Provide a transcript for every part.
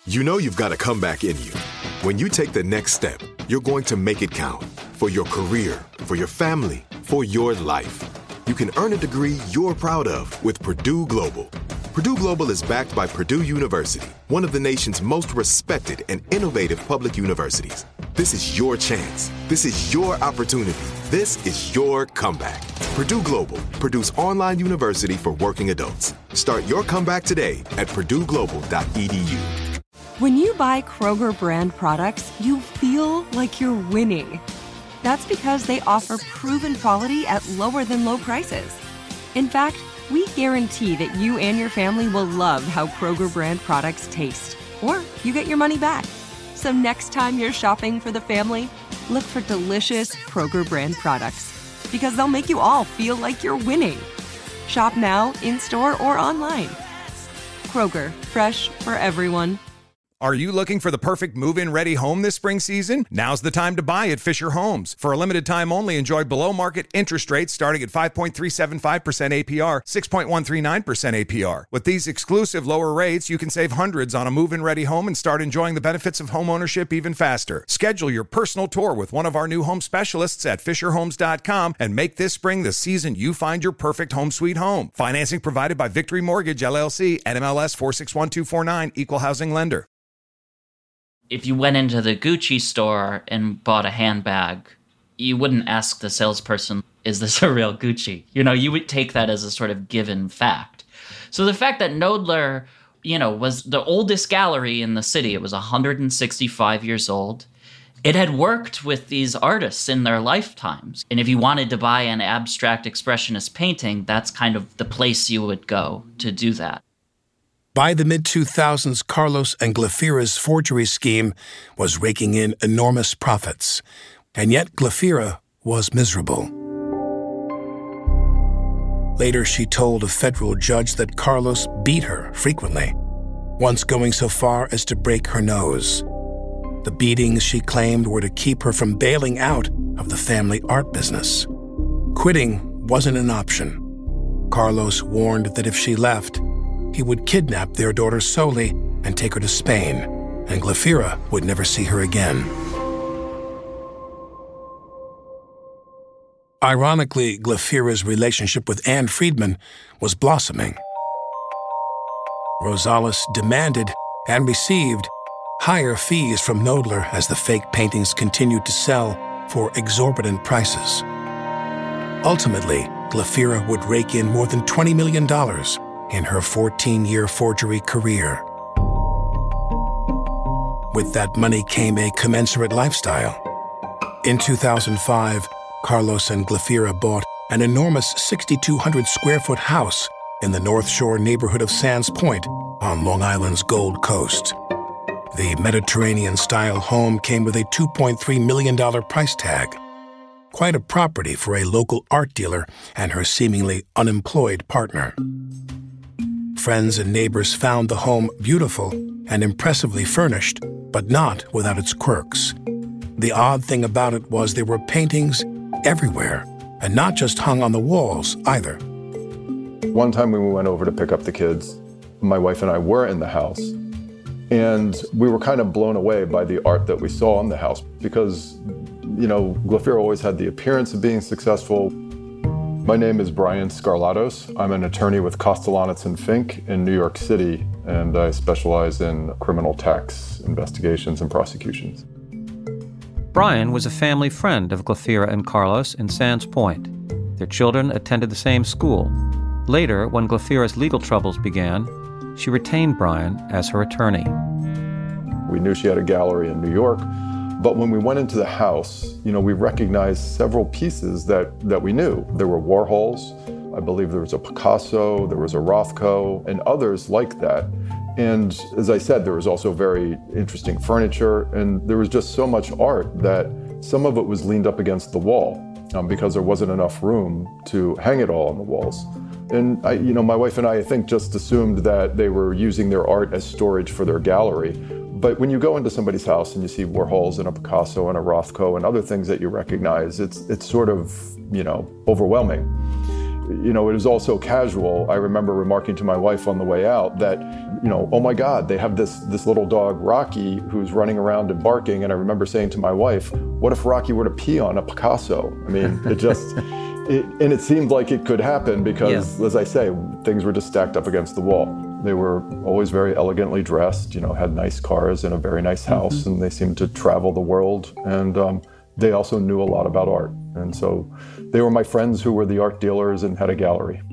You know you've got a comeback in you. When you take the next step, you're going to make it count. For your career, for your family, for your life. You can earn a degree you're proud of with Purdue Global. Purdue Global is backed by Purdue University, one of the nation's most respected and innovative public universities. This is your chance. This is your opportunity. This is your comeback. Purdue Global, Purdue's online university for working adults. Start your comeback today at purdueglobal.edu. When you buy Kroger brand products, you feel like you're winning. That's because they offer proven quality at lower than low prices. In fact, we guarantee that you and your family will love how Kroger brand products taste, or you get your money back. So next time you're shopping for the family, look for delicious Kroger brand products, because they'll make you all feel like you're winning. Shop now, in-store, or online. Kroger, fresh for everyone. Are you looking for the perfect move-in ready home this spring season? Now's the time to buy at Fisher Homes. For a limited time only, enjoy below-market interest rates starting at 5.375% APR, 6.139% APR. With these exclusive lower rates, you can save hundreds on a move-in ready home and start enjoying the benefits of homeownership even faster. Schedule your personal tour with one of our new home specialists at FisherHomes.com and make this spring the season you find your perfect home sweet home. Financing provided by Victory Mortgage, LLC, NMLS 461249, Equal Housing Lender. If you went into the Gucci store and bought a handbag, you wouldn't ask the salesperson, is this a real Gucci? You know, you would take that as a sort of given fact. So the fact that Knoedler, was the oldest gallery in the city, it was 165 years old. It had worked with these artists in their lifetimes. And if you wanted to buy an abstract expressionist painting, that's kind of the place you would go to do that. By the mid-2000s, Carlos and Glafira's forgery scheme was raking in enormous profits, and yet Glafira was miserable. Later, she told a federal judge that Carlos beat her frequently, once going so far as to break her nose. The beatings, she claimed, were to keep her from bailing out of the family art business. Quitting wasn't an option. Carlos warned that if she left, he would kidnap their daughter Soli and take her to Spain, and Glafira would never see her again. Ironically, Glafira's relationship with Anne Friedman was blossoming. Rosales demanded and received higher fees from Knoedler as the fake paintings continued to sell for exorbitant prices. Ultimately, Glafira would rake in more than $20 million in her 14-year forgery career. With that money came a commensurate lifestyle. In 2005, Carlos and Glafira bought an enormous 6,200-square-foot house in the North Shore neighborhood of Sands Point on Long Island's Gold Coast. The Mediterranean-style home came with a $2.3 million price tag. Quite a property for a local art dealer and her seemingly unemployed partner. Friends and neighbors found the home beautiful and impressively furnished, but not without its quirks. The odd thing about it was there were paintings everywhere, and not just hung on the walls either. One time when we went over to pick up the kids, my wife and I were in the house, and we were kind of blown away by the art that we saw in the house because, Glafira always had the appearance of being successful. My name is Brian Scarlatos. I'm an attorney with Kostelanetz and Fink in New York City, and I specialize in criminal tax investigations and prosecutions. Brian was a family friend of Glafira and Carlos in Sands Point. Their children attended the same school. Later, when Glafira's legal troubles began, she retained Brian as her attorney. We knew she had a gallery in New York, but when we went into the house, we recognized several pieces that we knew. There were Warhols, I believe there was a Picasso, there was a Rothko, and others like that. And as I said, there was also very interesting furniture, and there was just so much art that some of it was leaned up against the wall because there wasn't enough room to hang it all on the walls. And my wife and I think, just assumed that they were using their art as storage for their gallery. But when you go into somebody's house and you see Warhols and a Picasso and a Rothko and other things that you recognize, it's sort of, overwhelming. it was all so casual. I remember remarking to my wife on the way out that, oh my God, they have this little dog, Rocky, who's running around and barking. And I remember saying to my wife, what if Rocky were to pee on a Picasso? I mean, and it seemed like it could happen because, as I say, things were just stacked up against the wall. They were always very elegantly dressed, had nice cars and a very nice house, and they seemed to travel the world. And they also knew a lot about art. And so they were my friends who were the art dealers and had a gallery.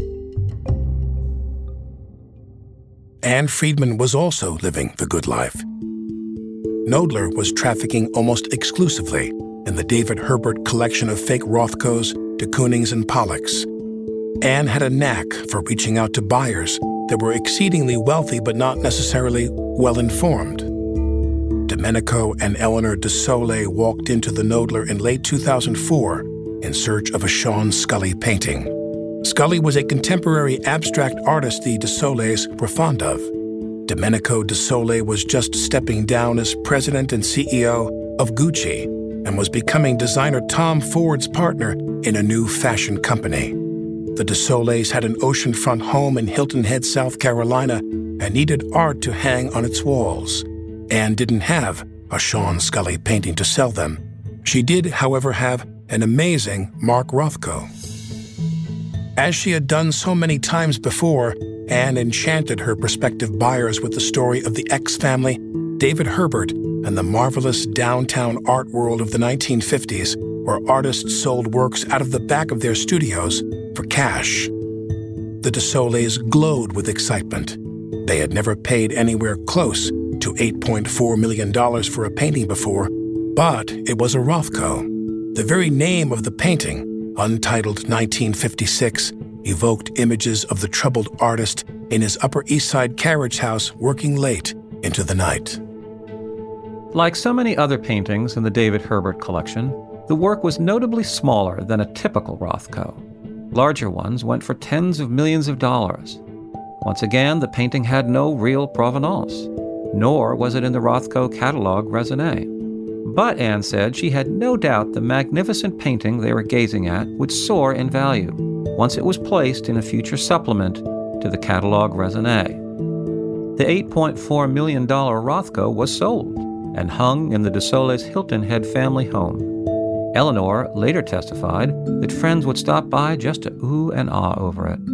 Anne Friedman was also living the good life. Knoedler was trafficking almost exclusively in the David Herbert collection of fake Rothkos, de Koonings, and Pollocks. Anne had a knack for reaching out to buyers that were exceedingly wealthy but not necessarily well-informed. Domenico and Eleanor de Sole walked into the Knoedler in late 2004 in search of a Sean Scully painting. Scully was a contemporary abstract artist the de Soles were fond of. Domenico de Sole was just stepping down as president and CEO of Gucci and was becoming designer Tom Ford's partner in a new fashion company. The de Soles had an oceanfront home in Hilton Head, South Carolina, and needed art to hang on its walls. Anne didn't have a Sean Scully painting to sell them. She did, however, have an amazing Mark Rothko. As she had done so many times before, Anne enchanted her prospective buyers with the story of the X family, David Herbert, and the marvelous downtown art world of the 1950s, where artists sold works out of the back of their studios for cash. The de Soles glowed with excitement. They had never paid anywhere close to $8.4 million for a painting before, but it was a Rothko. The very name of the painting, Untitled 1956, evoked images of the troubled artist in his Upper East Side carriage house working late into the night. Like so many other paintings in the David Herbert collection, the work was notably smaller than a typical Rothko. Larger ones went for tens of millions of dollars. Once again, the painting had no real provenance, nor was it in the Rothko catalog raisonné. But Anne said she had no doubt the magnificent painting they were gazing at would soar in value once it was placed in a future supplement to the catalog raisonné. The $8.4 million Rothko was sold and hung in the de Soles Hilton Head family home. Eleanor later testified that friends would stop by just to ooh and ah over it.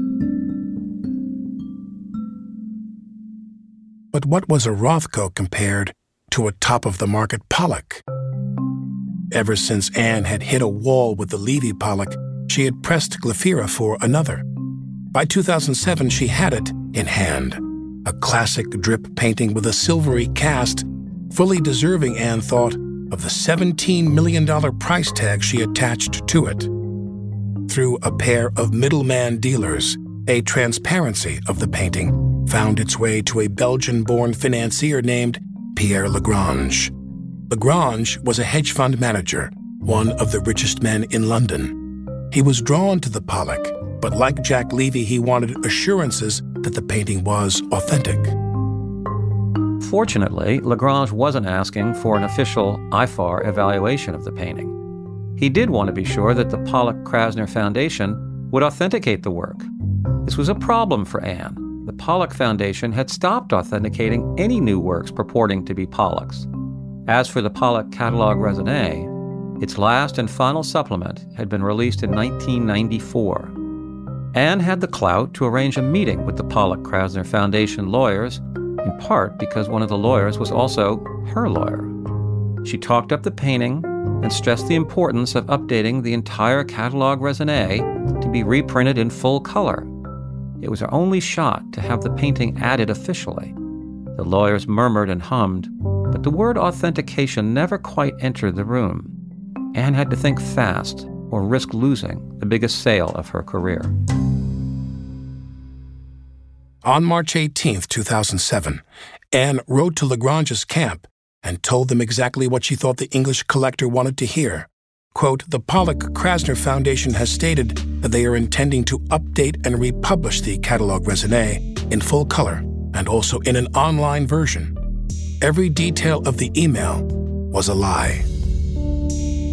But what was a Rothko compared to a top-of-the-market Pollock? Ever since Anne had hit a wall with the Levy Pollock, she had pressed Glafira for another. By 2007, she had it in hand, a classic drip painting with a silvery cast, fully deserving, Anne thought, of the $17 million price tag she attached to it. Through a pair of middleman dealers, a transparency of the painting found its way to a Belgian-born financier named Pierre Lagrange. Lagrange was a hedge fund manager, one of the richest men in London. He was drawn to the Pollock, but like Jack Levy, he wanted assurances that the painting was authentic. Fortunately, Lagrange wasn't asking for an official IFAR evaluation of the painting. He did want to be sure that the Pollock-Krasner Foundation would authenticate the work. This was a problem for Anne. The Pollock Foundation had stopped authenticating any new works purporting to be Pollock's. As for the Pollock Catalog Raisonné, its last and final supplement had been released in 1994. Anne had the clout to arrange a meeting with the Pollock-Krasner Foundation lawyers, in part because one of the lawyers was also her lawyer. She talked up the painting and stressed the importance of updating the entire Catalog Raisonné to be reprinted in full color. It was her only shot to have the painting added officially. The lawyers murmured and hummed, but the word authentication never quite entered the room. Anne had to think fast or risk losing the biggest sale of her career. On March 18, 2007, Anne wrote to Lagrange's camp and told them exactly what she thought the English collector wanted to hear. Quote, "The Pollock-Krasner Foundation has stated that they are intending to update and republish the Catalog Raisonné in full color and also in an online version. Every detail of the email was a lie."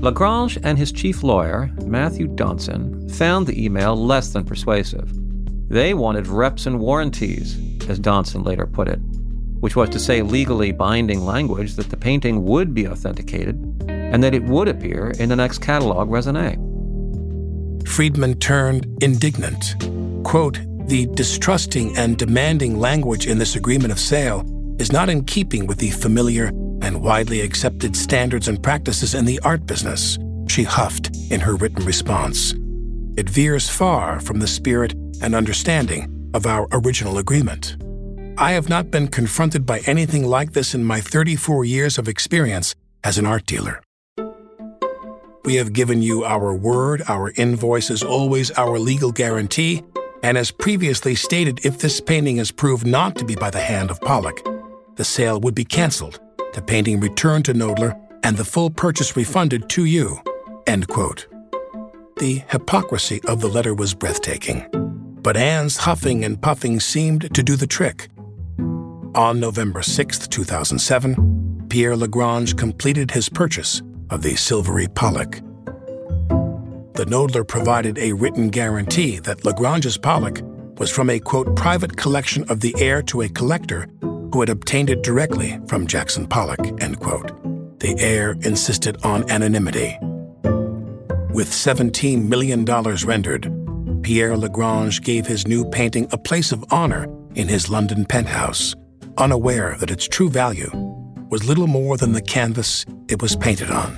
Lagrange and his chief lawyer, Matthew Donson, found the email less than persuasive. They wanted reps and warranties, as Donson later put it, which was to say legally binding language that the painting would be authenticated and that it would appear in the next catalog raisonné. Friedman turned indignant. Quote, "The distrusting and demanding language in this agreement of sale is not in keeping with the familiar and widely accepted standards and practices in the art business," she huffed in her written response. "It veers far from the spirit and understanding of our original agreement. I have not been confronted by anything like this in my 34 years of experience as an art dealer. We have given you our word, our invoice is always our legal guarantee, and as previously stated, if this painting is proved not to be by the hand of Pollock, the sale would be canceled, the painting returned to Knoedler, and the full purchase refunded to you." End quote. The hypocrisy of the letter was breathtaking, but Anne's huffing and puffing seemed to do the trick. On November 6, 2007, Pierre Lagrange completed his purchase of the silvery Pollock. The Knoedler provided a written guarantee that Lagrange's Pollock was from a, quote, "private collection of the heir to a collector who had obtained it directly from Jackson Pollock," end quote. The heir insisted on anonymity. With $17 million rendered, Pierre Lagrange gave his new painting a place of honor in his London penthouse, unaware that its true value was little more than the canvas it was painted on.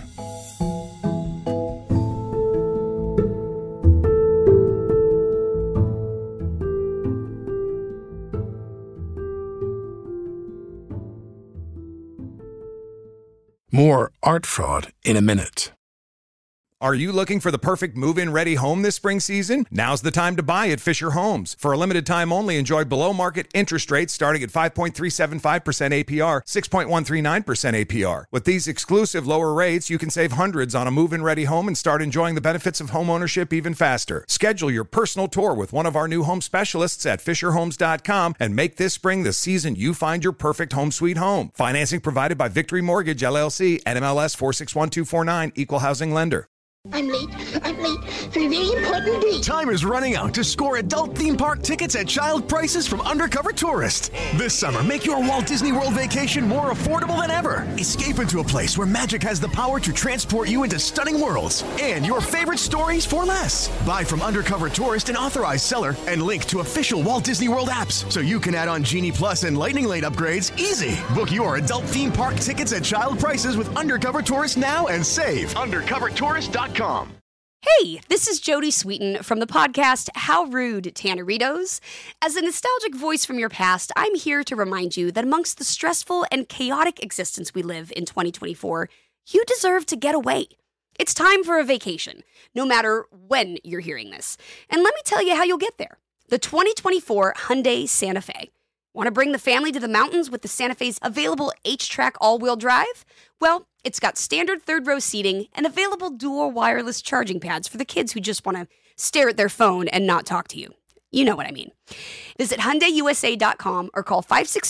More art fraud in a minute. Are you looking for the perfect move-in ready home this spring season? Now's the time to buy at Fisher Homes. For a limited time only, enjoy below-market interest rates starting at 5.375% APR, 6.139% APR. With these exclusive lower rates, you can save hundreds on a move-in ready home and start enjoying the benefits of home ownership even faster. Schedule your personal tour with one of our new home specialists at FisherHomes.com and make this spring the season you find your perfect home sweet home. Financing provided by Victory Mortgage, LLC, NMLS 461249, Equal Housing Lender. I'm late for a very important date. Time is running out to score adult theme park tickets at child prices from Undercover Tourist. This summer, make your Walt Disney World vacation more affordable than ever. Escape into a place where magic has the power to transport you into stunning worlds and your favorite stories for less. Buy from Undercover Tourist, an authorized seller, and link to official Walt Disney World apps so you can add on Genie Plus and Lightning Lane upgrades easy. Book your adult theme park tickets at child prices with Undercover Tourist now and save. UndercoverTourist.com. Hey, this is Jodie Sweetin from the podcast How Rude, Tanneritos. As a nostalgic voice from your past, I'm here to remind you that amongst the stressful and chaotic existence we live in 2024, you deserve to get away. It's time for a vacation, no matter when you're hearing this. And let me tell you how you'll get there. The 2024 Hyundai Santa Fe. Want to bring the family to the mountains with the Santa Fe's available H-Track all-wheel drive? Well, it's got standard third-row seating and available dual wireless charging pads for the kids who just want to stare at their phone and not talk to you. You know what I mean. Visit HyundaiUSA.com or call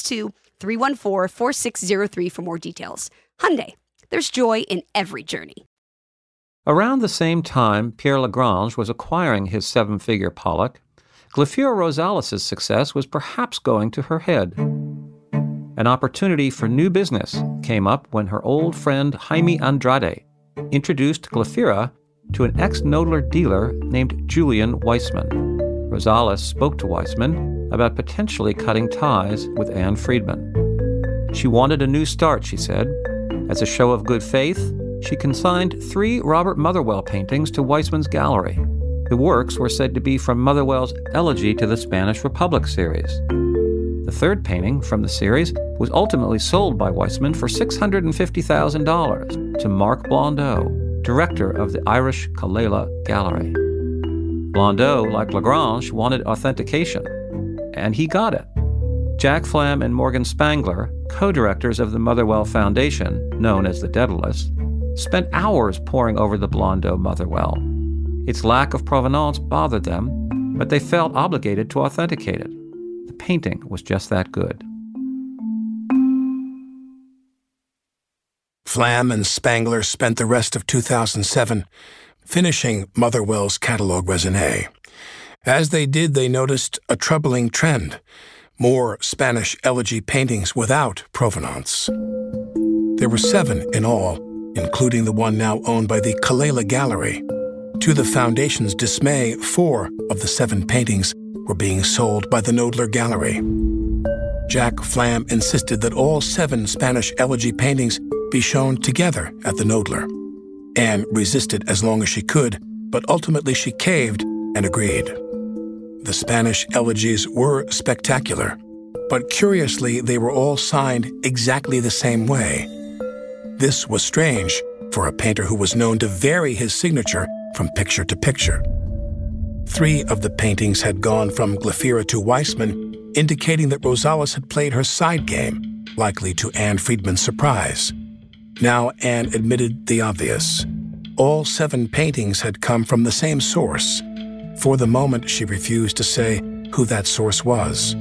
562-314-4603 for more details. Hyundai, there's joy in every journey. Around the same time Pierre Lagrange was acquiring his seven-figure Pollock, Glafira Rosales' success was perhaps going to her head. An opportunity for new business came up when her old friend Jaime Andrade introduced Glafira to an ex-Knoedler dealer named Julian Weissman. Rosales spoke to Weissman about potentially cutting ties with Anne Friedman. She wanted a new start, she said. As a show of good faith, she consigned 3 Robert Motherwell paintings to Weissman's gallery. The works were said to be from Motherwell's Elegy to the Spanish Republic series. The third painting from the series was ultimately sold by Weissman for $650,000 to Marc Blondeau, director of the Irish Colella Gallery. Blondeau, like Lagrange, wanted authentication, and he got it. Jack Flam and Morgan Spangler, co-directors of the Motherwell Foundation, known as the Daedalus, spent hours poring over the Blondeau Motherwell. Its lack of provenance bothered them, but they felt obligated to authenticate it. The painting was just that good. Flam and Spangler spent the rest of 2007 finishing Motherwell's catalog raisonné. As they did, they noticed a troubling trend: more Spanish elegy paintings without provenance. There were 7 in all, including the one now owned by the Kalela Gallery. To the Foundation's dismay, 4 of the 7 paintings were being sold by the Knoedler Gallery. Jack Flam insisted that all 7 Spanish elegy paintings be shown together at the Knoedler. Anne resisted as long as she could, but ultimately she caved and agreed. The Spanish elegies were spectacular, but curiously they were all signed exactly the same way. This was strange for a painter who was known to vary his signature from picture to picture. 3 of the paintings had gone from Glafira to Weissman, indicating that Rosales had played her side game, likely to Anne Friedman's surprise. Now Anne admitted the obvious. All 7 paintings had come from the same source. For the moment, she refused to say who that source was.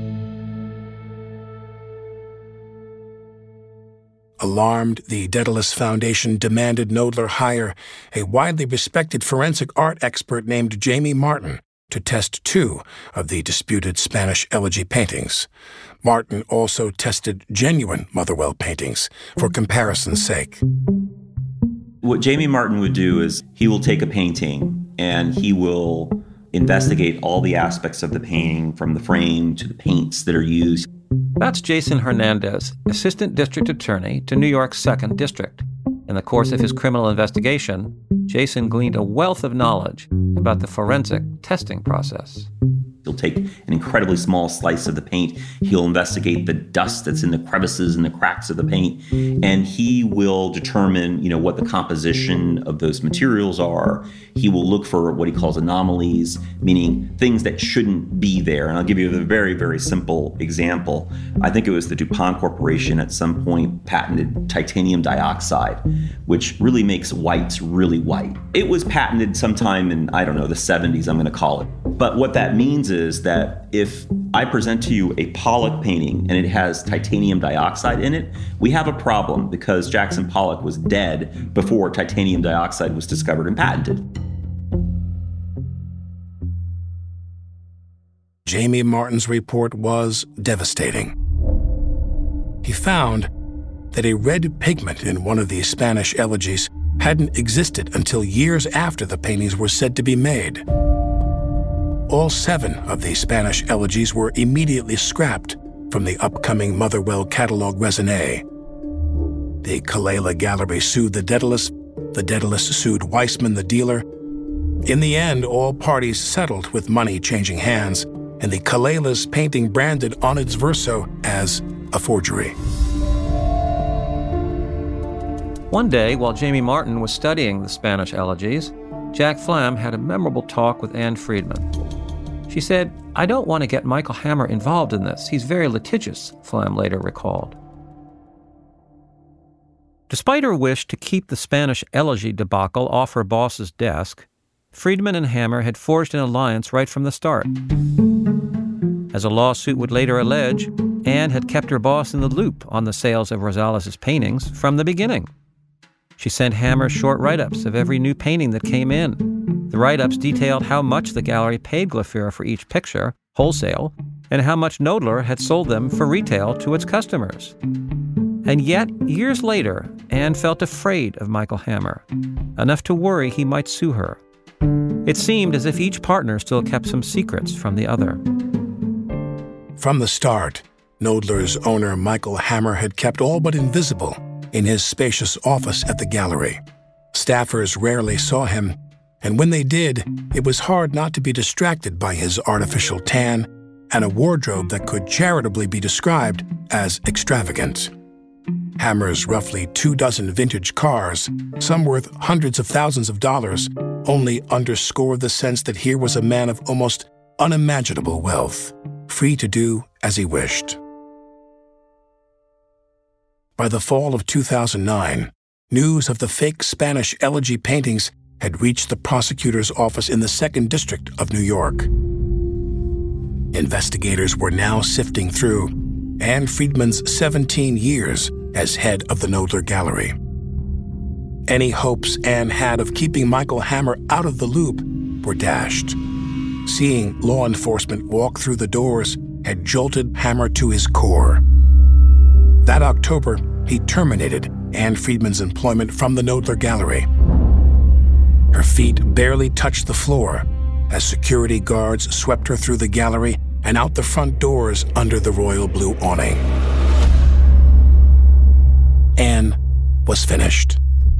Alarmed, the Daedalus Foundation demanded Knoedler hire a widely respected forensic art expert named Jamie Martin to test 2 of the disputed Spanish elegy paintings. Martin also tested genuine Motherwell paintings for comparison's sake. What Jamie Martin would do is he will take a painting and he will investigate all the aspects of the painting, from the frame to the paints that are used. That's Jason Hernandez, Assistant District Attorney to New York's 2nd District. In the course of his criminal investigation, Jason gleaned a wealth of knowledge about the forensic testing process. He'll take an incredibly small slice of the paint. He'll investigate the dust that's in the crevices and the cracks of the paint, and he will determine, what the composition of those materials are. He will look for what he calls anomalies, meaning things that shouldn't be there. And I'll give you a very, very simple example. I think it was the DuPont Corporation at some point patented titanium dioxide, which really makes whites really white. It was patented sometime in, the 70s, I'm going to call it. But what that means is that if I present to you a Pollock painting and it has titanium dioxide in it, we have a problem because Jackson Pollock was dead before titanium dioxide was discovered and patented. Jamie Martin's report was devastating. He found that a red pigment in one of these Spanish elegies hadn't existed until years after the paintings were said to be made. All 7 of these Spanish elegies were immediately scrapped from the upcoming Motherwell catalog raisonné. The Kalela Gallery sued the Daedalus sued Weissman the dealer. In the end, all parties settled with money changing hands, and the Kalela's painting branded on its verso as a forgery. One day, while Jamie Martin was studying the Spanish elegies, Jack Flam had a memorable talk with Anne Friedman. She said, "I don't want to get Michael Hammer involved in this. He's very litigious," Flam later recalled. Despite her wish to keep the Spanish elegy debacle off her boss's desk, Friedman and Hammer had forged an alliance right from the start. As a lawsuit would later allege, Anne had kept her boss in the loop on the sales of Rosales' paintings from the beginning. She sent Hammer short write-ups of every new painting that came in. The write-ups detailed how much the gallery paid Glafira for each picture, wholesale, and how much Knoedler had sold them for retail to its customers. And yet, years later, Anne felt afraid of Michael Hammer, enough to worry he might sue her. It seemed as if each partner still kept some secrets from the other. From the start, Knoedler's owner Michael Hammer had kept all but invisible in his spacious office at the gallery. Staffers rarely saw him, and when they did, it was hard not to be distracted by his artificial tan and a wardrobe that could charitably be described as extravagant. Hammer's roughly 24 vintage cars, some worth hundreds of thousands of dollars, only underscored the sense that here was a man of almost unimaginable wealth, free to do as he wished. By the fall of 2009, news of the fake Spanish elegy paintings had reached the prosecutor's office in the 2nd District of New York. Investigators were now sifting through Anne Friedman's 17 years as head of the Knoedler Gallery. Any hopes Anne had of keeping Michael Hammer out of the loop were dashed. Seeing law enforcement walk through the doors had jolted Hammer to his core. That October, he terminated Anne Friedman's employment from the Knoedler Gallery. Her feet barely touched the floor as security guards swept her through the gallery and out the front doors under the royal blue awning. Anne was finished.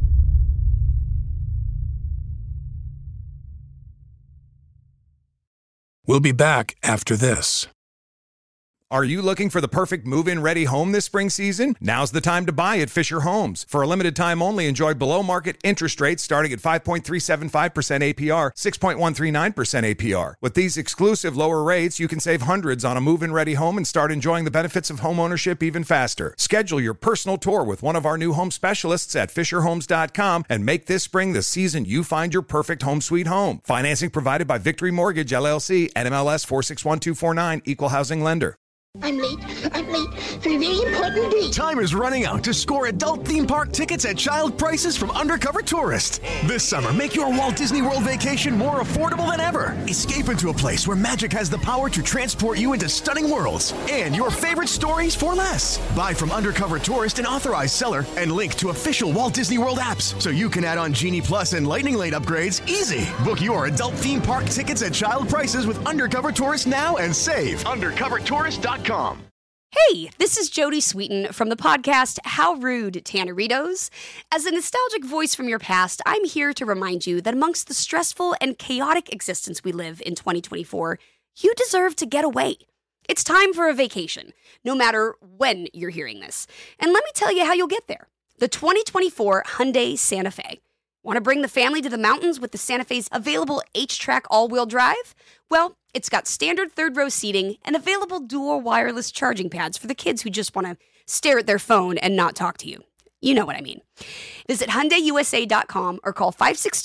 We'll be back after this. Are you looking for the perfect move-in ready home this spring season? Now's the time to buy at Fisher Homes. For a limited time only, enjoy below-market interest rates starting at 5.375% APR, 6.139% APR. With these exclusive lower rates, you can save hundreds on a move-in ready home and start enjoying the benefits of home ownership even faster. Schedule your personal tour with one of our new home specialists at FisherHomes.com and make this spring the season you find your perfect home sweet home. Financing provided by Victory Mortgage, LLC, NMLS 461249, Equal Housing Lender. I'm late for a very important date. Time is running out to score adult theme park tickets at child prices from Undercover Tourist. This summer, make your Walt Disney World vacation more affordable than ever. Escape into a place where magic has the power to transport you into stunning worlds and your favorite stories for less. Buy from Undercover Tourist, an authorized seller, and link to official Walt Disney World apps so you can add on Genie Plus and Lightning Lane upgrades easy. Book your adult theme park tickets at child prices with Undercover Tourist now and save. UndercoverTourist.com. Hey, this is Jodie Sweetin from the podcast How Rude, Tanneritos. As a nostalgic voice from your past, I'm here to remind you that amongst the stressful and chaotic existence we live in 2024, you deserve to get away. It's time for a vacation, no matter when you're hearing this. And let me tell you how you'll get there. The 2024 Hyundai Santa Fe. Want to bring the family to the mountains with the Santa Fe's available H-Track all-wheel drive? Well, it's got standard third-row seating and available dual wireless charging pads for the kids who just want to stare at their phone and not talk to you. You know what I mean. Visit HyundaiUSA.com or call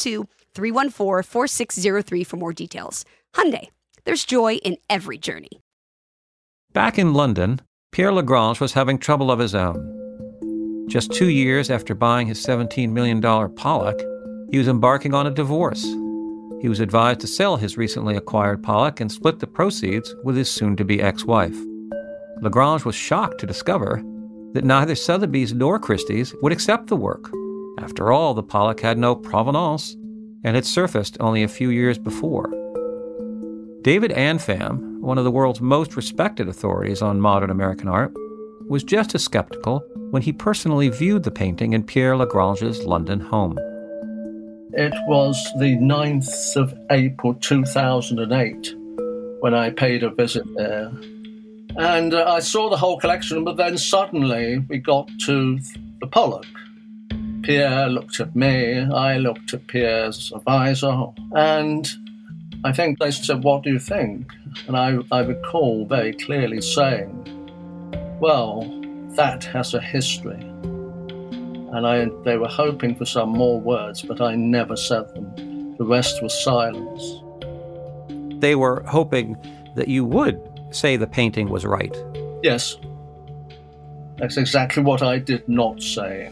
562-314-4603 for more details. Hyundai, there's joy in every journey. Back in London, Pierre Lagrange was having trouble of his own. Just 2 years after buying his $17 million Pollock, he was embarking on a divorce. He was advised to sell his recently acquired Pollock and split the proceeds with his soon-to-be ex-wife. Lagrange was shocked to discover that neither Sotheby's nor Christie's would accept the work. After all, the Pollock had no provenance and had surfaced only a few years before. David Anfam, one of the world's most respected authorities on modern American art, was just as skeptical when he personally viewed the painting in Pierre Lagrange's London home. It was the 9th of April 2008 when I paid a visit there. And I saw the whole collection, but then suddenly we got to the Pollock. Pierre looked at me, I looked at Pierre's advisor, and I think they said, "What do you think?" And I recall very clearly saying, "Well, that has a history." And they were hoping for some more words, but I never said them. The rest was silence. They were hoping that you would say the painting was right. Yes. That's exactly what I did not say.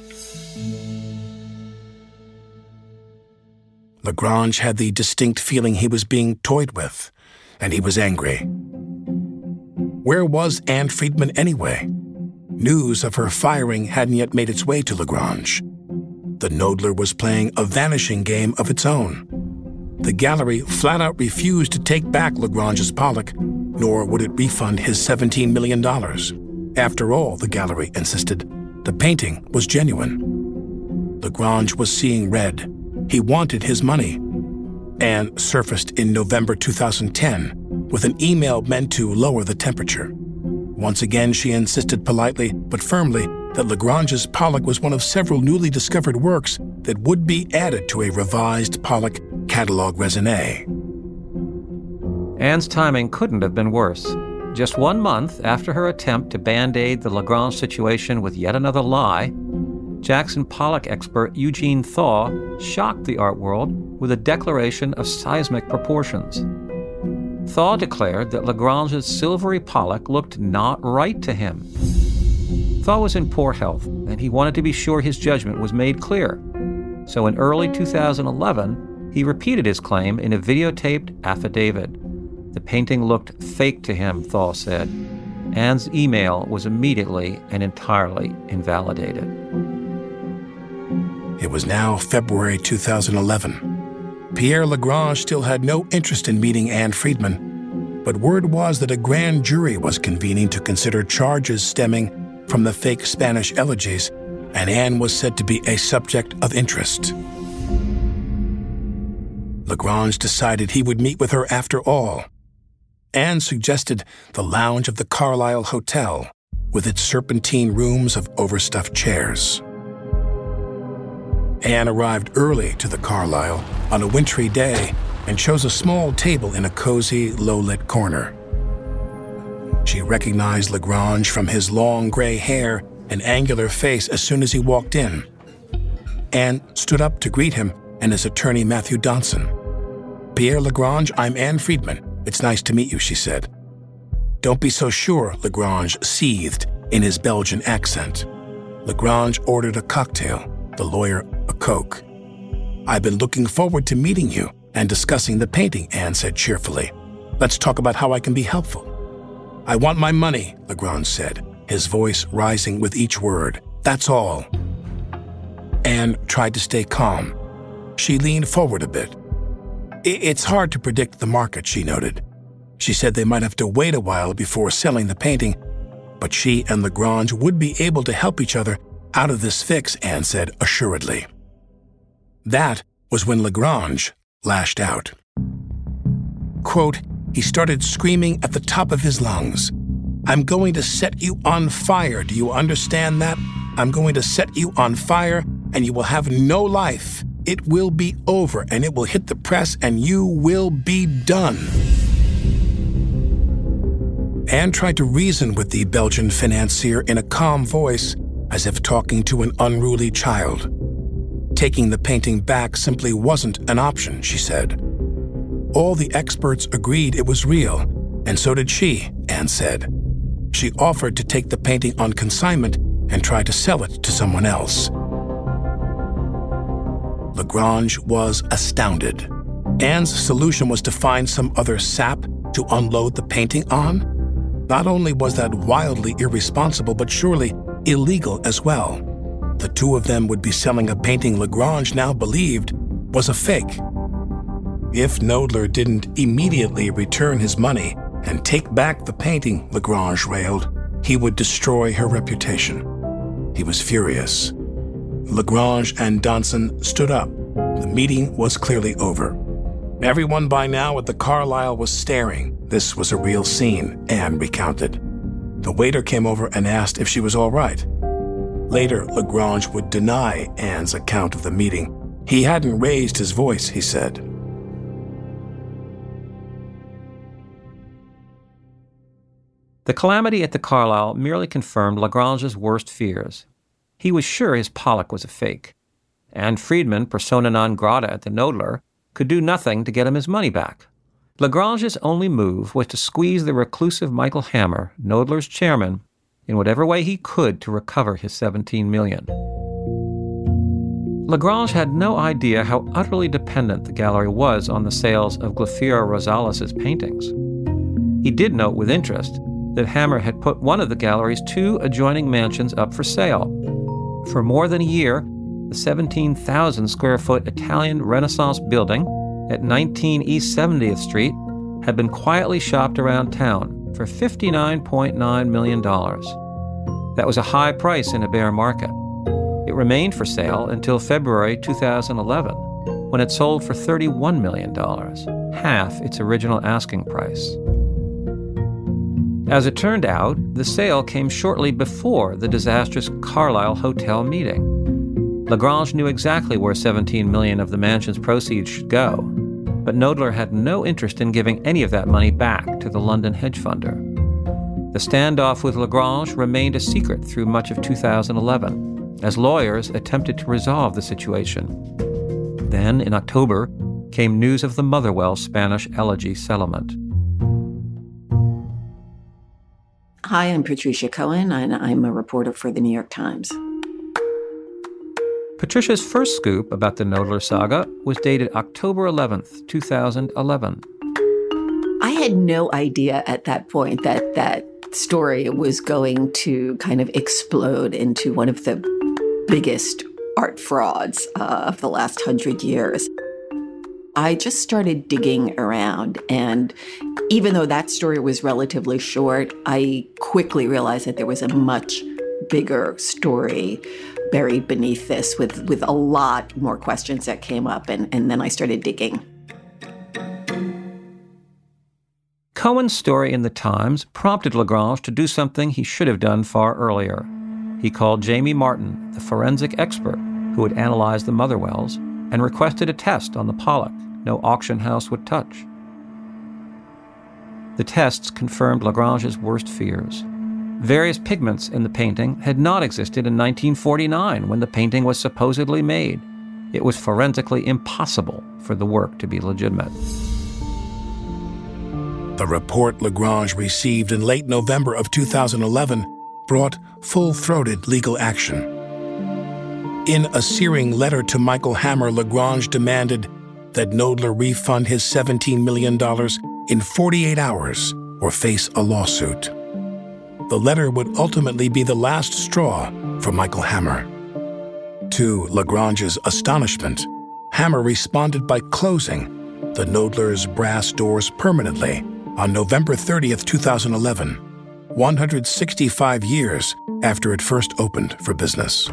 Lagrange had the distinct feeling he was being toyed with, and he was angry. Where was Anne Friedman anyway? News of her firing hadn't yet made its way to Lagrange. The Knoedler was playing a vanishing game of its own. The gallery flat out refused to take back Lagrange's Pollock, nor would it refund his $17 million. After all, the gallery insisted, the painting was genuine. Lagrange was seeing red. He wanted his money. Anne surfaced in November 2010 with an email meant to lower the temperature. Once again, she insisted politely but firmly that Lagrange's Pollock was one of several newly discovered works that would be added to a revised Pollock catalog raisonné. Anne's timing couldn't have been worse. Just 1 month after her attempt to band-aid the Lagrange situation with yet another lie, Jackson Pollock expert Eugene Thaw shocked the art world with a declaration of seismic proportions. Thaw declared that Lagrange's silvery Pollock looked not right to him. Thaw was in poor health, and he wanted to be sure his judgment was made clear. So in early 2011, he repeated his claim in a videotaped affidavit. The painting looked fake to him, Thal said. Anne's email was immediately and entirely invalidated. It was now February 2011. Pierre Lagrange still had no interest in meeting Anne Friedman, but word was that a grand jury was convening to consider charges stemming from the fake Spanish elegies, and Anne was said to be a subject of interest. Lagrange decided he would meet with her after all. Anne suggested the lounge of the Carlisle Hotel, with its serpentine rooms of overstuffed chairs. Anne arrived early to the Carlisle on a wintry day and chose a small table in a cozy, low-lit corner. She recognized Lagrange from his long gray hair and angular face as soon as he walked in. Anne stood up to greet him and his attorney Matthew Donson. "Pierre Lagrange, I'm Anne Friedman. It's nice to meet you," she said. "Don't be so sure," Lagrange seethed in his Belgian accent. Lagrange ordered a cocktail, the lawyer a Coke. "I've been looking forward to meeting you and discussing the painting," Anne said cheerfully. "Let's talk about how I can be helpful." "I want my money," Lagrange said, his voice rising with each word. "That's all." Anne tried to stay calm. She leaned forward a bit. "It's hard to predict the market," she noted. She said they might have to wait a while before selling the painting, but she and Lagrange would be able to help each other out of this fix, Anne said assuredly. That was when Lagrange lashed out. Quote, he started screaming at the top of his lungs. "I'm going to set you on fire. Do you understand that? I'm going to set you on fire, and you will have no life. It will be over, and it will hit the press, and you will be done." Anne tried to reason with the Belgian financier in a calm voice, as if talking to an unruly child. Taking the painting back simply wasn't an option, she said. All the experts agreed it was real, and so did she, Anne said. She offered to take the painting on consignment and try to sell it to someone else. Lagrange was astounded. Anne's solution was to find some other sap to unload the painting on? Not only was that wildly irresponsible, but surely illegal as well. The two of them would be selling a painting Lagrange now believed was a fake. If Knoedler didn't immediately return his money and take back the painting, Lagrange railed, he would destroy her reputation. He was furious. Lagrange and Donson stood up. The meeting was clearly over. Everyone by now at the Carlisle was staring. This was a real scene, Anne recounted. The waiter came over and asked if she was all right. Later, Lagrange would deny Anne's account of the meeting. He hadn't raised his voice, he said. The calamity at the Carlisle merely confirmed Lagrange's worst fears. He was sure his Pollock was a fake. Anne Friedman, persona non grata at the Knoedler, could do nothing to get him his money back. Lagrange's only move was to squeeze the reclusive Michael Hammer, Knoedler's chairman, in whatever way he could to recover his $17 million. Lagrange had no idea how utterly dependent the gallery was on the sales of Glafira Rosales' paintings. He did note with interest that Hammer had put one of the gallery's two adjoining mansions up for sale. For more than a year, the 17,000 square foot Italian Renaissance building at 19 East 70th Street had been quietly shopped around town for $59.9 million. That was a high price in a bear market. It remained for sale until February 2011, when it sold for $31 million, half its original asking price. As it turned out, the sale came shortly before the disastrous Carlisle Hotel meeting. Lagrange knew exactly where $17 million of the mansion's proceeds should go, but Knoedler had no interest in giving any of that money back to the London hedge funder. The standoff with Lagrange remained a secret through much of 2011, as lawyers attempted to resolve the situation. Then, in October, came news of the Motherwell Spanish elegy settlement. Hi, I'm Patricia Cohen, and I'm a reporter for the New York Times. Patricia's first scoop about the Knoedler saga was dated October 11th, 2011. I had no idea at that point that that story was going to kind of explode into one of the biggest art frauds of the last 100 years. I just started digging around, and even though that story was relatively short, I quickly realized that there was a much bigger story buried beneath this with a lot more questions that came up, and then I started digging. Cohen's story in the Times prompted Lagrange to do something he should have done far earlier. He called Jamie Martin, the forensic expert who had analyzed the Motherwells, and requested a test on the Pollock no auction house would touch. The tests confirmed Lagrange's worst fears. Various pigments in the painting had not existed in 1949 when the painting was supposedly made. It was forensically impossible for the work to be legitimate. The report Lagrange received in late November of 2011 brought full-throated legal action. In a searing letter to Michael Hammer, Lagrange demanded that Knoedler refund his $17 million in 48 hours or face a lawsuit. The letter would ultimately be the last straw for Michael Hammer. To Lagrange's astonishment, Hammer responded by closing the Knoedler's brass doors permanently on November 30th, 2011, 165 years after it first opened for business.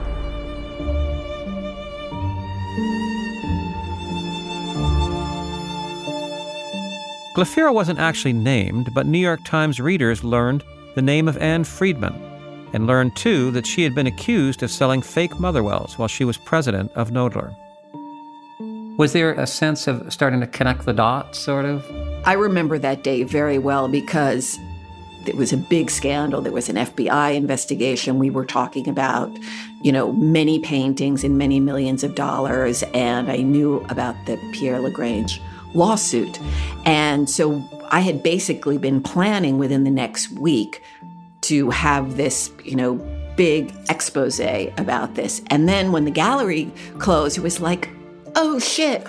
Glafira wasn't actually named, but New York Times readers learned the name of Anne Friedman, and learned, too, that she had been accused of selling fake Motherwells while she was president of Knoedler. Was there a sense of starting to connect the dots, sort of? I remember that day very well because it was a big scandal. There was an FBI investigation. We were talking about, many paintings and many millions of dollars, and I knew about the Pierre Lagrange lawsuit. And so I had basically been planning within the next week to have this, big expose about this. And then when the gallery closed, it was like, oh, shit.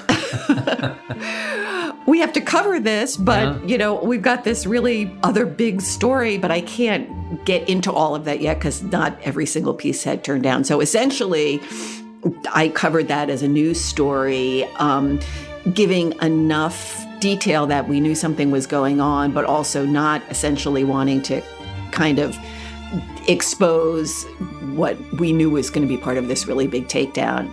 We have to cover this, but, we've got this really other big story, but I can't get into all of that yet because not every single piece had turned down. So essentially, I covered that as a news story, giving enough detail that we knew something was going on, but also not essentially wanting to kind of expose what we knew was going to be part of this really big takedown.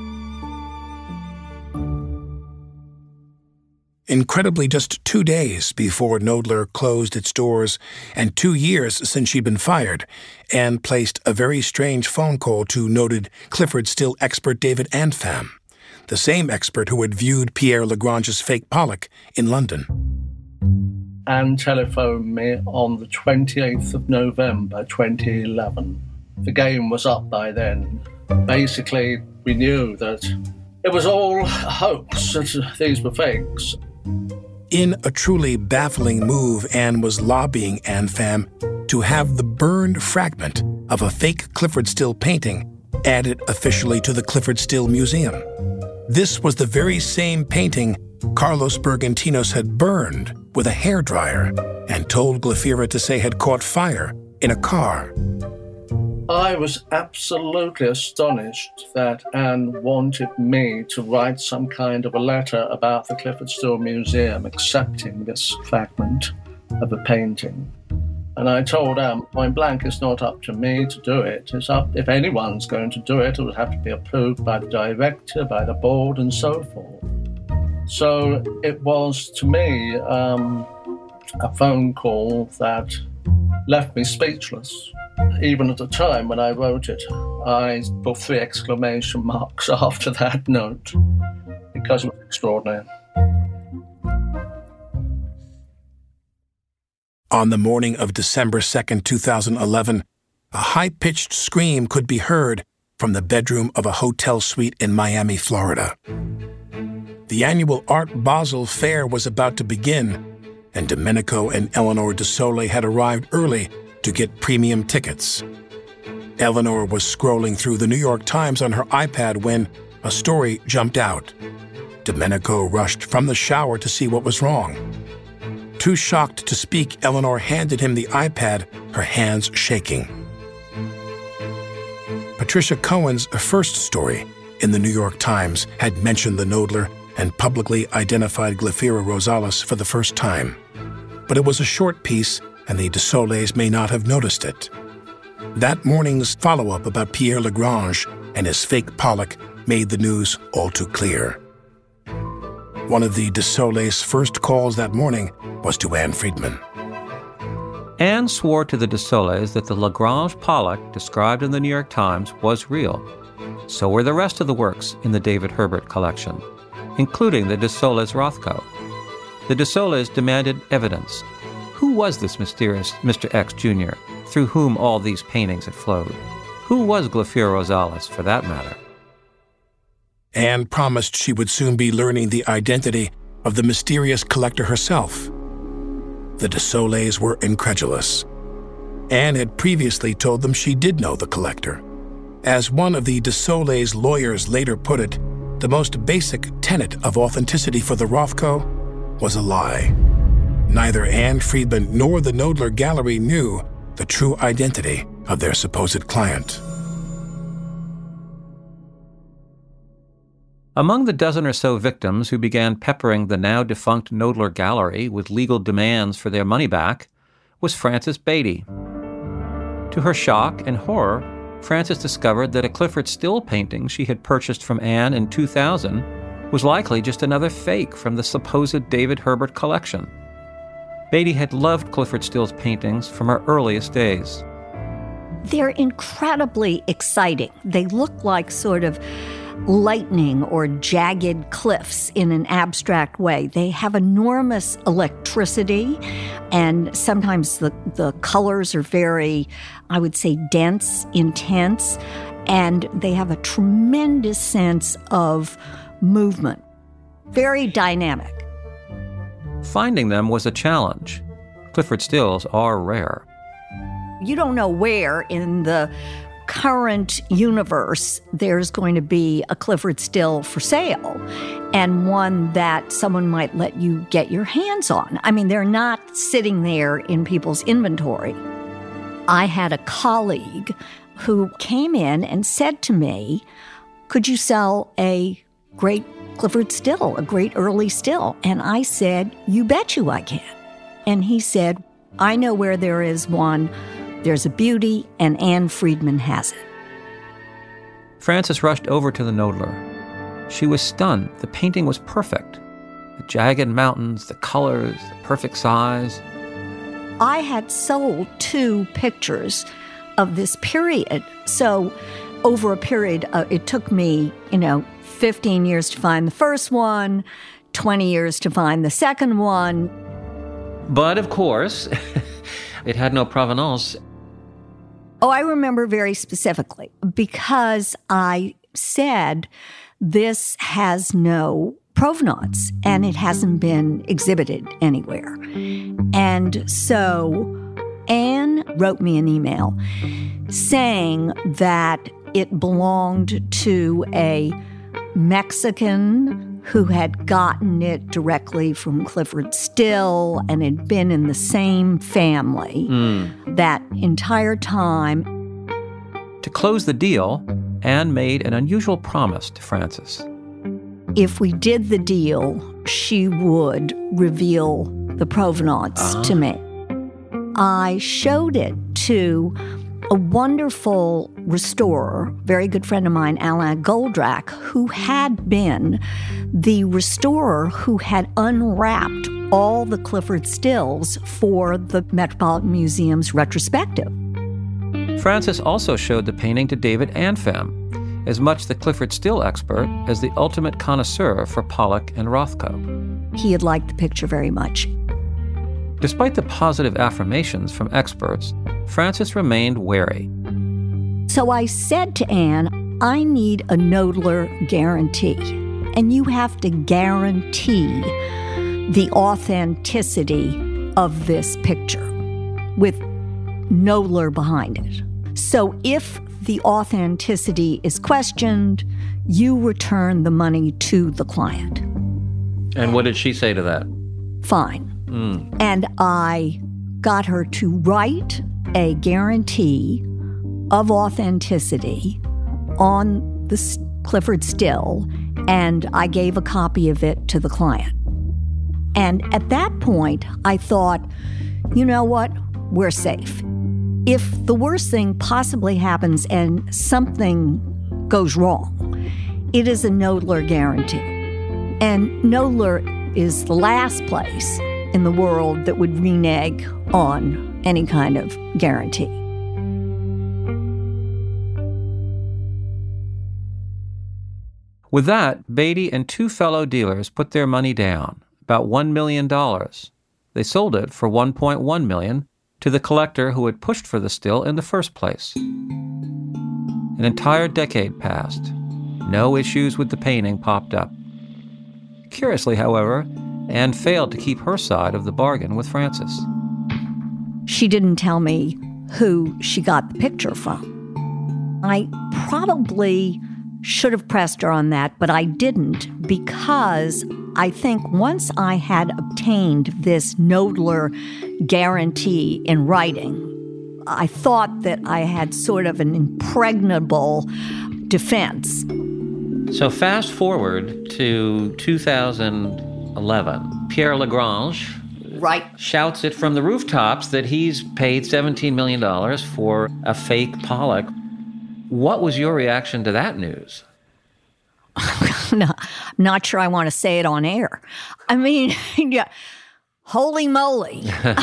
Incredibly, just 2 days before Knoedler closed its doors and 2 years since she'd been fired, Anne placed a very strange phone call to noted Clyfford Still expert David Anfam, the same expert who had viewed Pierre Lagrange's fake Pollock in London. Anne telephoned me on the 28th of November 2011. The game was up by then. Basically, we knew that it was all a hoax, that these were fakes. In a truly baffling move, Anne was lobbying Anfam to have the burned fragment of a fake Clyfford Still painting added officially to the Clyfford Still Museum. This was the very same painting Carlos Bergantinos had burned with a hairdryer and told Glafira to say had caught fire in a car. I was absolutely astonished that Anne wanted me to write some kind of a letter about the Clyfford Still Museum accepting this fragment of a painting. And I told Anne, point blank, it's not up to me to do it. It's up, if anyone's going to do it, it would have to be approved by the director, by the board, and so forth. So it was, to me, a phone call that left me speechless. Even at the time when I wrote it, I put 3 exclamation marks after that note because it was extraordinary. On the morning of December 2nd, 2011, a high-pitched scream could be heard from the bedroom of a hotel suite in Miami, Florida. The annual Art Basel Fair was about to begin, and Domenico and Eleanor de Sole had arrived early to get premium tickets. Eleanor was scrolling through the New York Times on her iPad when a story jumped out. Domenico rushed from the shower to see what was wrong. Too shocked to speak, Eleanor handed him the iPad, her hands shaking. Patricia Cohen's first story in the New York Times had mentioned the Knoedler and publicly identified Glaphyra Rosales for the first time. But it was a short piece, and the Desolés may not have noticed it. That morning's follow-up about Pierre Lagrange and his fake Pollock made the news all too clear. One of the Desolés' first calls that morning was to Anne Friedman. Anne swore to the Desolés that the Lagrange Pollock described in the New York Times was real. So were the rest of the works in the David Herbert collection, including the Desolés Rothko. The Desolés demanded evidence. Who was this mysterious Mr. X Jr., through whom all these paintings had flowed? Who was Glaphyra Rosales, for that matter? Anne promised she would soon be learning the identity of the mysterious collector herself. The Desolés were incredulous. Anne had previously told them she did know the collector. As one of the Desolés' lawyers later put it, the most basic tenet of authenticity for the Rothko was a lie. Neither Anne Friedman nor the Knoedler Gallery knew the true identity of their supposed client. Among the dozen or so victims who began peppering the now-defunct Knoedler Gallery with legal demands for their money back was Frances Beatty. To her shock and horror, Frances discovered that a Clyfford Still painting she had purchased from Anne in 2000 was likely just another fake from the supposed David Herbert collection. Beatty had loved Clyfford Still's paintings from her earliest days. They're incredibly exciting. They look like sort of lightning or jagged cliffs in an abstract way. They have enormous electricity, and sometimes the colors are very, I would say, dense, intense, and they have a tremendous sense of movement. Very dynamic. Finding them was a challenge. Clyfford Stills are rare. You don't know where in the current universe there's going to be a Clyfford Still for sale, and one that someone might let you get your hands on. I mean, they're not sitting there in people's inventory. I had a colleague who came in and said to me, "Could you sell a great Clyfford Still, a great early still?" And I said, "You bet you I can." And he said, "I know where there is one. There's a beauty, and Anne Friedman has it." Frances rushed over to the Knoedler. She was stunned. The painting was perfect. The jagged mountains, the colors, the perfect size. I had sold 2 pictures of this period. So over a period, it took me, 15 years to find the first one, 20 years to find the second one. But of course, it had no provenance. Oh, I remember very specifically because I said this has no provenance and it hasn't been exhibited anywhere. And so Anne wrote me an email saying that it belonged to a Mexican who had gotten it directly from Clyfford Still and had been in the same family that entire time. To close the deal, Anne made an unusual promise to Frances. If we did the deal, she would reveal the provenance to me. I showed it to a wonderful restorer, very good friend of mine, Alain Goldrack, who had been the restorer who had unwrapped all the Clyfford Stills for the Metropolitan Museum's retrospective. Frances also showed the painting to David Anfam, as much the Clyfford Still expert as the ultimate connoisseur for Pollock and Rothko. He had liked the picture very much. Despite the positive affirmations from experts, Frances remained wary. So I said to Anne, I need a Knoedler guarantee, and you have to guarantee the authenticity of this picture with Knoedler behind it. So if the authenticity is questioned, you return the money to the client. And what did she say to that? Fine. And I got her to write a guarantee of authenticity on the Clyfford Still, and I gave a copy of it to the client. And at that point, I thought, you know what? We're safe. If the worst thing possibly happens and something goes wrong, it is a Knoedler guarantee. And Knoedler is the last place in the world that would renege on any kind of guarantee. With that, Beatty and two fellow dealers put their money down, about $1 million. They sold it for $1.1 million to the collector who had pushed for the still in the first place. An entire decade passed. No issues with the painting popped up. Curiously, however, Anne failed to keep her side of the bargain with Francis. She didn't tell me who she got the picture from. I probably should have pressed her on that, but I didn't, because I think once I had obtained this Knoedler guarantee in writing, I thought that I had sort of an impregnable defense. So fast forward to 2011. Pierre Lagrange shouts it from the rooftops that he's paid $17 million for a fake Pollock. What was your reaction to that news? No, I'm not sure I want to say it on air. I mean, yeah, holy moly.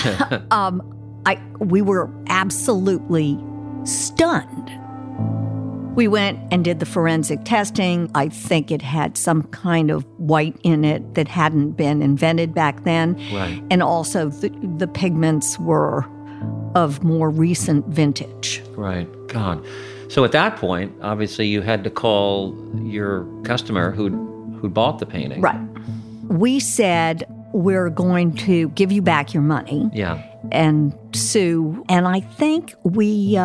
We were absolutely stunned. We went and did the forensic testing. I think it had some kind of white in it that hadn't been invented back then. Right. And also the pigments were of more recent vintage. Right. God. So at that point, obviously, you had to call your customer who'd bought the painting. Right. We said, we're going to give you back your money. Yeah. And sue. And I think we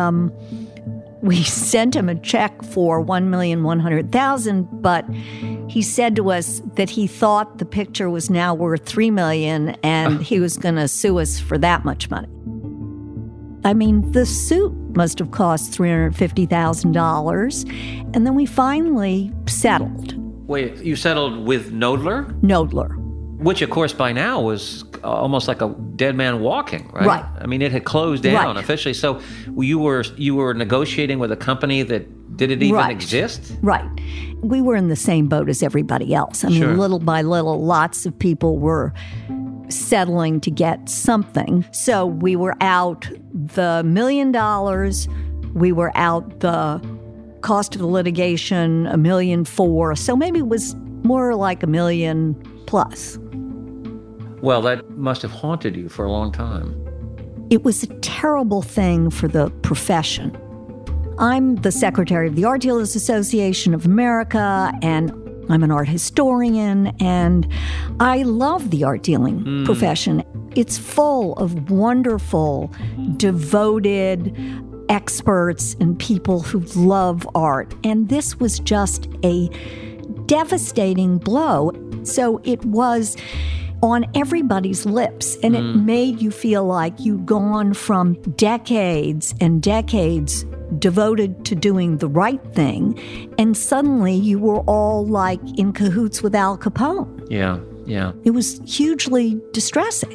sent him a check for $1,100,000, but he said to us that he thought the picture was now worth $3 million, and he was going to sue us for that much money. I mean, the suit must have cost $350,000, and then we finally settled. Wait, you settled with Knoedler? Knoedler. Which, of course, by now was almost like a dead man walking, right? Right. I mean, it had closed down officially. So you were negotiating with a company that didn't even exist? Right. We were in the same boat as everybody else. I mean, little by little, lots of people were settling to get something. So we were out the $1 million. We were out the cost of the litigation, $1.4 million. So maybe it was more like $1 million plus. Well, that must have haunted you for a long time. It was a terrible thing for the profession. I'm the secretary of the Art Dealers Association of America, and I'm an art historian, and I love the art dealing profession. It's full of wonderful, devoted experts and people who love art. And this was just a devastating blow. So it was on everybody's lips, and it made you feel like you'd gone from decades and decades devoted to doing the right thing, and suddenly you were all like in cahoots with Al Capone. Yeah. It was hugely distressing.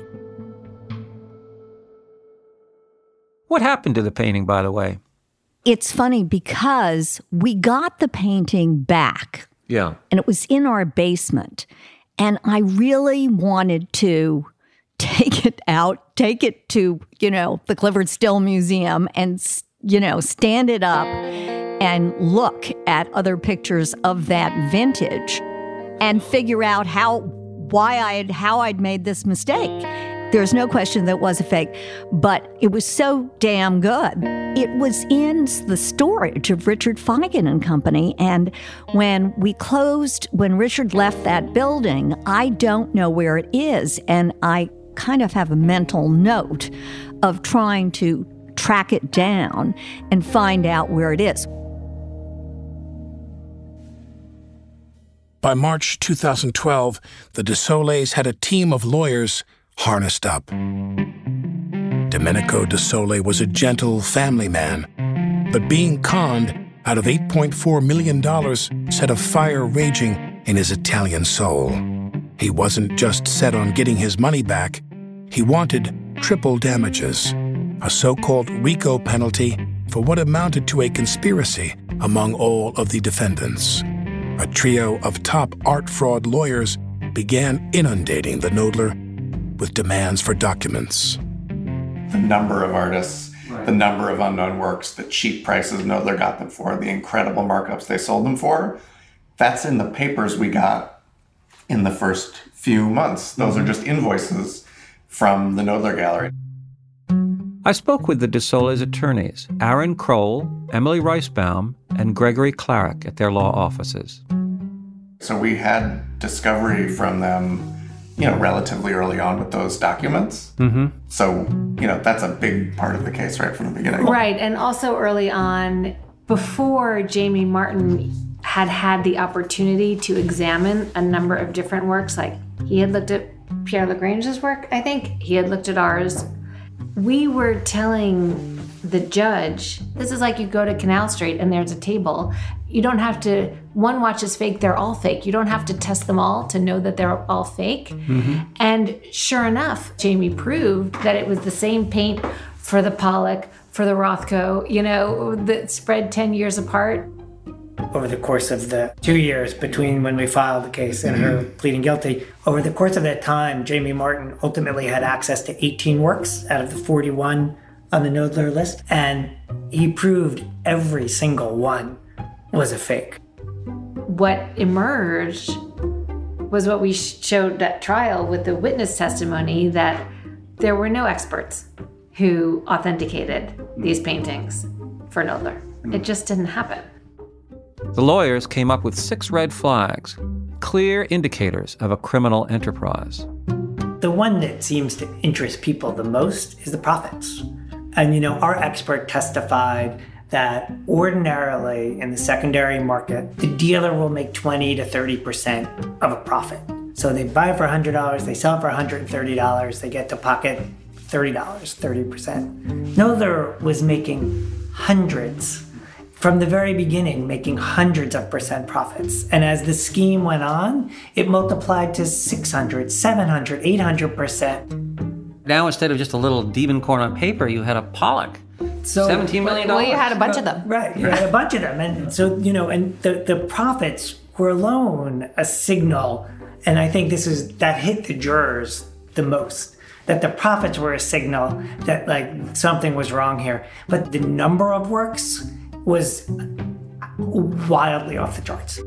What happened to the painting, by the way? It's funny because we got the painting back. Yeah. And it was in our basement. And I really wanted to take it to, the Clyfford Still Museum and, stand it up and look at other pictures of that vintage and figure out how I'd made this mistake. There's no question that it was a fake, but it was so damn good. It was in the storage of Richard Feigen and Company, and when Richard left that building, I don't know where it is, and I kind of have a mental note of trying to track it down and find out where it is. By March 2012, the DeSoleils had a team of lawyers harnessed up. Domenico DeSole was a gentle family man, but being conned out of $8.4 million set a fire raging in his Italian soul. He wasn't just set on getting his money back. He wanted triple damages, a so-called RICO penalty for what amounted to a conspiracy among all of the defendants. A trio of top art fraud lawyers began inundating the Knoedler with demands for documents. The number of artists, the number of unknown works, the cheap prices Knoedler got them for, the incredible markups they sold them for, that's in the papers we got in the first few months. Those are just invoices from the Knoedler Gallery. I spoke with the DeSoleils' attorneys, Aaron Kroll, Emily Reisbaum, and Gregory Clarick at their law offices. So we had discovery from them, relatively early on with those documents. Mm-hmm. So, that's a big part of the case right from the beginning. Right, and also early on, before Jamie Martin had the opportunity to examine a number of different works, like he had looked at Pierre Lagrange's work, I think, he had looked at ours. We were telling the judge, this is like you go to Canal Street and there's a table. You don't have to, one watch is fake, they're all fake. You don't have to test them all to know that they're all fake. Mm-hmm. And sure enough, Jamie proved that it was the same paint for the Pollock, for the Rothko, that spread 10 years apart. Over the course of the 2 years between when we filed the case and her pleading guilty, over the course of that time, Jamie Martin ultimately had access to 18 works out of the 41 on the Knoedler list, and he proved every single one was a fake. What emerged was what we showed at trial with the witness testimony, that there were no experts who authenticated these paintings for Knoedler. It just didn't happen. The lawyers came up with 6 red flags, clear indicators of a criminal enterprise. The one that seems to interest people the most is the profits. And, our expert testified that ordinarily in the secondary market, the dealer will make 20 to 30% of a profit. So they buy for $100, they sell for $130, they get to pocket $30, 30%. Knoedler was making hundreds. From the very beginning, making hundreds of percent profits. And as the scheme went on, it multiplied to 600, 700, 800%. Now, instead of just a little Diebenkorn on paper, you had a Pollock. So, $17 million. Well, you had a bunch of them. Right, you had a bunch of them. And so, and the profits were alone a signal. And I think that hit the jurors the most. That the profits were a signal that something was wrong here. But the number of works was wildly off the charts.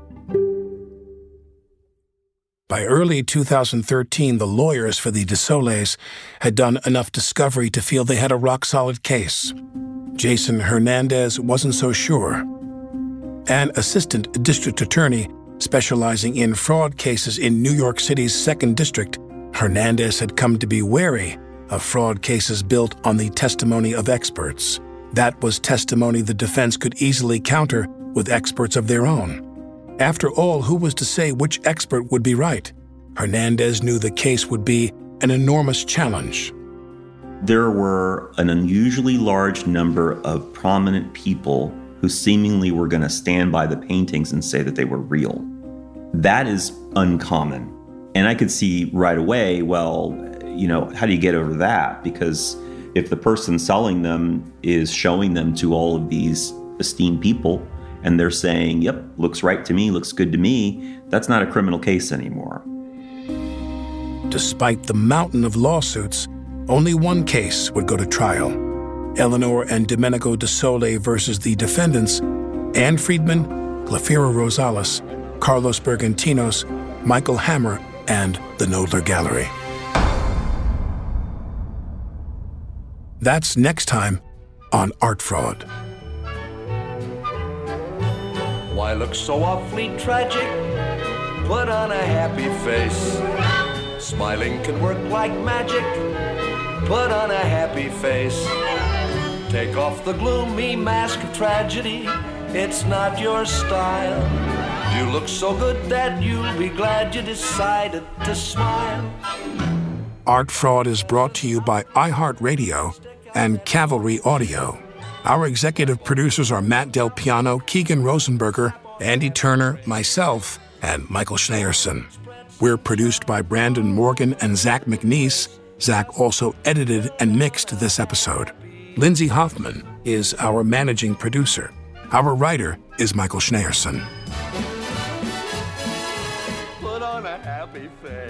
By early 2013, the lawyers for the DeSoleils had done enough discovery to feel they had a rock-solid case. Jason Hernandez wasn't so sure. An assistant district attorney specializing in fraud cases in New York City's 2nd District, Hernandez had come to be wary of fraud cases built on the testimony of experts. That was testimony the defense could easily counter with experts of their own. After all, who was to say which expert would be right? Hernandez knew the case would be an enormous challenge. There were an unusually large number of prominent people who seemingly were going to stand by the paintings and say that they were real. That is uncommon. And I could see right away, well, how do you get over that? Because if the person selling them is showing them to all of these esteemed people and they're saying, yep, looks right to me, looks good to me, that's not a criminal case anymore. Despite the mountain of lawsuits, only one case would go to trial. Eleanor and Domenico DeSole versus the defendants, Anne Friedman, Glafira Rosales, Carlos Bergantinos, Michael Hammer, and the Knoedler Gallery. That's next time on Art Fraud. Why look so awfully tragic? Put on a happy face. Smiling can work like magic. Put on a happy face. Take off the gloomy mask of tragedy, it's not your style. You look so good that you'll be glad you decided to smile. Art Fraud is brought to you by iHeartRadio and Cavalry Audio. Our executive producers are Matt Del Piano, Keegan Rosenberger, Andy Turner, myself, and Michael Schneerson. We're produced by Brandon Morgan and Zach McNeese. Zach also edited and mixed this episode. Lindsay Hoffman is our managing producer. Our writer is Michael Schneerson. Put on a happy face.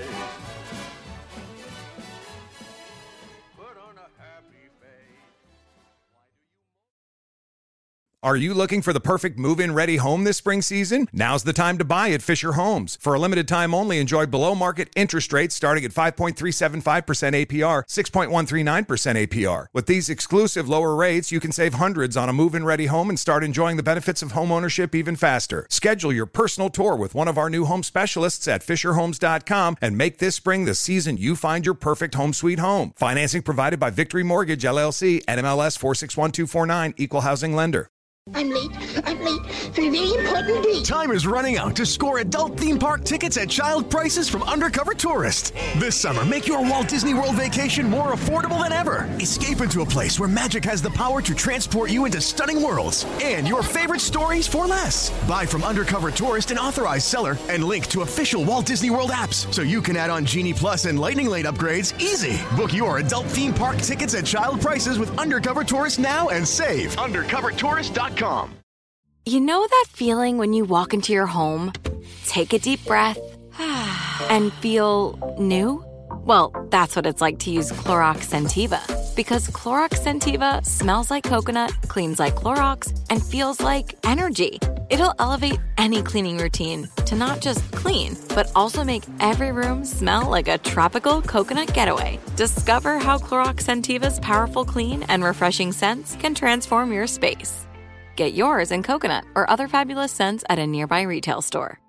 Are you looking for the perfect move-in ready home this spring season? Now's the time to buy at Fisher Homes. For a limited time only, enjoy below-market interest rates starting at 5.375% APR, 6.139% APR. With these exclusive lower rates, you can save hundreds on a move-in ready home and start enjoying the benefits of homeownership even faster. Schedule your personal tour with one of our new home specialists at FisherHomes.com and make this spring the season you find your perfect home sweet home. Financing provided by Victory Mortgage, LLC, NMLS 461249, Equal Housing Lender. I'm late for a very important date. Time is running out to score adult theme park tickets at child prices from Undercover Tourist. This summer, make your Walt Disney World vacation more affordable than ever. Escape into a place where magic has the power to transport you into stunning worlds and your favorite stories for less. Buy from Undercover Tourist, an authorized seller, and link to official Walt Disney World apps so you can add on Genie Plus and Lightning Lane upgrades easy. Book your adult theme park tickets at child prices with Undercover Tourist now and save. UndercoverTourist.com. You know that feeling when you walk into your home, take a deep breath, and feel new? Well, that's what it's like to use Clorox Scentiva. Because Clorox Scentiva smells like coconut, cleans like Clorox, and feels like energy. It'll elevate any cleaning routine to not just clean, but also make every room smell like a tropical coconut getaway. Discover how Clorox Scentiva's powerful clean and refreshing scents can transform your space. Get yours in coconut or other fabulous scents at a nearby retail store.